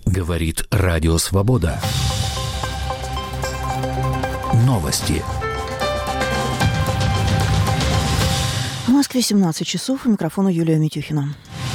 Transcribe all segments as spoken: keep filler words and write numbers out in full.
Говорит Радио Свобода. Новости. В Москве семнадцать часов. У микрофона Юлия Митюхина.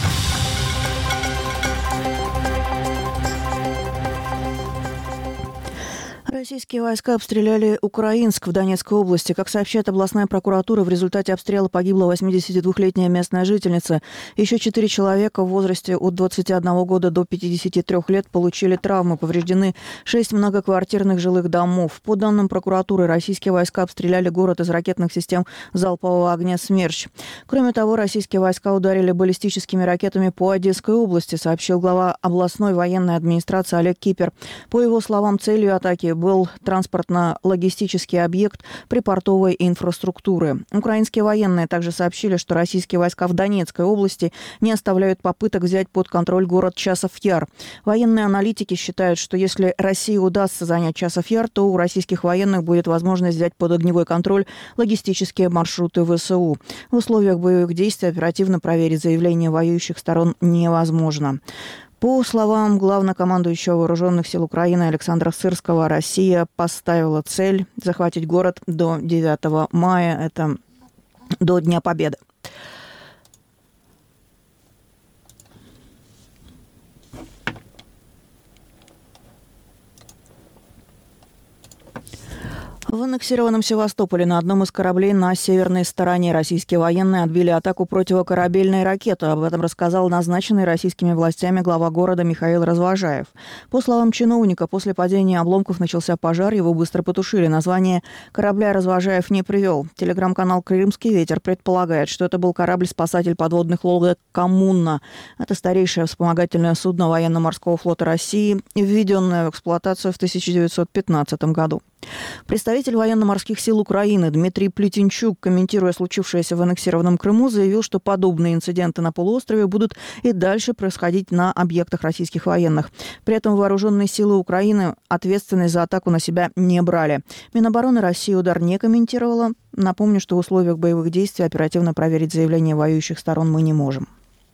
Российские войска обстреляли Украинск в Донецкой области. Как сообщает областная прокуратура, в результате обстрела погибла восьмидесятидвухлетняя местная жительница. Еще четыре человека в возрасте от двадцати одного года до пятидесяти трёх лет получили травмы. Повреждены шесть многоквартирных жилых домов. По данным прокуратуры, российские войска обстреляли город из ракетных систем залпового огня «Смерч». Кроме того, российские войска ударили баллистическими ракетами по Одесской области, сообщил глава областной военной администрации Олег Кипер. По его словам, целью атаки был транспортно-логистический объект припортовой инфраструктуры. Украинские военные также сообщили, что российские войска в Донецкой области не оставляют попыток взять под контроль город Часов-Яр. Военные аналитики считают, что если России удастся занять Часов-Яр, то у российских военных будет возможность взять под огневой контроль логистические маршруты ВСУ. В условиях боевых действий оперативно проверить заявления воюющих сторон невозможно. По словам главнокомандующего Вооруженных сил Украины Александра Сырского, Россия поставила цель захватить город до девятого мая, это до Дня Победы. В аннексированном Севастополе на одном из кораблей на северной стороне российские военные отбили атаку противокорабельной ракеты. Об этом рассказал назначенный российскими властями глава города Михаил Развожаев. По словам чиновника, после падения обломков начался пожар, его быстро потушили. Название корабля Развожаев не привел. Телеграм-канал «Крымский ветер» предполагает, что это был корабль-спасатель подводных лодок «Коммуна». Это старейшее вспомогательное судно военно-морского флота России, введенное в эксплуатацию в тысяча девятьсот пятнадцатом году. Представитель военно-морских сил Украины Дмитрий Плетенчук, комментируя случившееся в аннексированном Крыму, заявил, что подобные инциденты на полуострове будут и дальше происходить на объектах российских военных. При этом вооруженные силы Украины ответственность за атаку на себя не брали. Минобороны России удар не комментировала. Напомню, что в условиях боевых действий оперативно проверить заявления воюющих сторон мы не можем.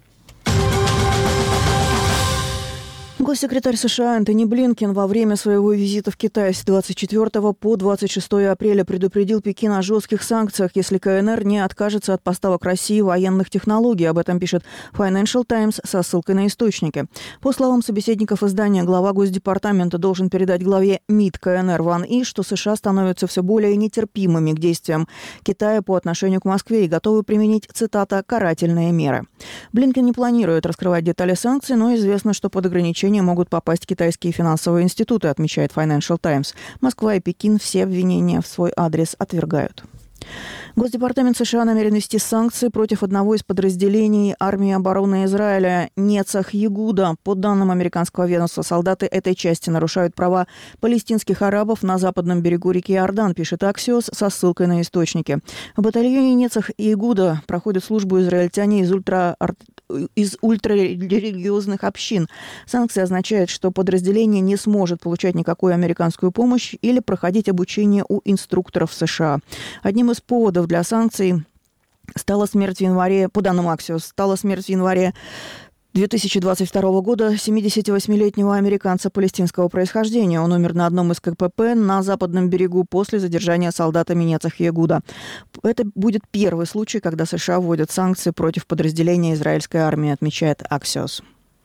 Госсекретарь США Энтони Блинкен во время своего визита в Китай с двадцать четвёртого по двадцать шестое апреля предупредил Пекин о жестких санкциях, если КНР не откажется от поставок России военных технологий. Об этом пишет Financial Times со ссылкой на источники. По словам собеседников издания, глава Госдепартамента должен передать главе МИД КНР Ван И, что США становятся все более нетерпимыми к действиям Китая по отношению к Москве и готовы применить, цитата, «карательные меры». Блинкен не планирует раскрывать детали санкций, но известно, что под ограничения могут попасть китайские финансовые институты, отмечает Financial Times. Москва и Пекин все обвинения в свой адрес отвергают. Госдепартамент США намерен ввести санкции против одного из подразделений армии обороны Израиля Нецах Ягуда. По данным американского ведомства, солдаты этой части нарушают права палестинских арабов на западном берегу реки Иордан, пишет Axios со ссылкой на источники. В батальоне Нецах Ягуда проходят службу израильтяне из ультра из ультрарелигиозных общин. Санкции означают, что подразделение не сможет получать никакую американскую помощь или проходить обучение у инструкторов США. Одним из поводов для санкций стала смерть в январе, по данным Axios, стала смерть в январе две тысячи двадцать второго года семидесятивосьмилетнего американца палестинского происхождения. Он умер на одном из КПП на западном берегу после задержания солдатами Нецах Ягуда. Это будет первый случай, когда США вводят санкции против подразделения израильской армии, отмечает Axios.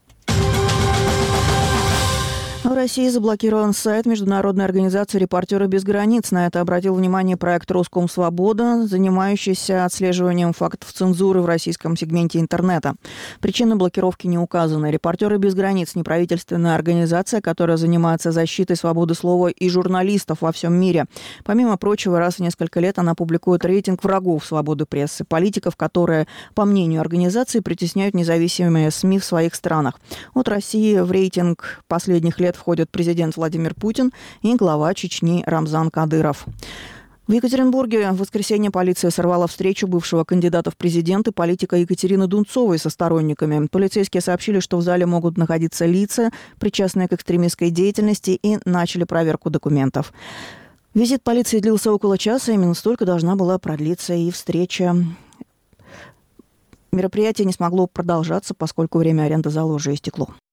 В России заблокирован сайт международной организации «Репортеры без границ». На это обратил внимание проект «Роскомсвобода», занимающийся отслеживанием фактов цензуры в российском сегменте интернета. Причины блокировки не указаны. «Репортеры без границ» – неправительственная организация, которая занимается защитой свободы слова и журналистов во всем мире. Помимо прочего, раз в несколько лет она публикует рейтинг врагов свободы прессы, политиков, которые, по мнению организации, притесняют независимые СМИ в своих странах. От России в рейтинг последних лет входят президент Владимир Путин и глава Чечни Рамзан Кадыров. В Екатеринбурге в воскресенье полиция сорвала встречу бывшего кандидата в президенты политика Екатерины Дунцовой со сторонниками. Полицейские сообщили, что в зале могут находиться лица, причастные к экстремистской деятельности, и начали проверку документов. Визит полиции длился около часа, именно столько должна была продлиться и встреча. Мероприятие не смогло продолжаться, поскольку время аренды зала уже истекло.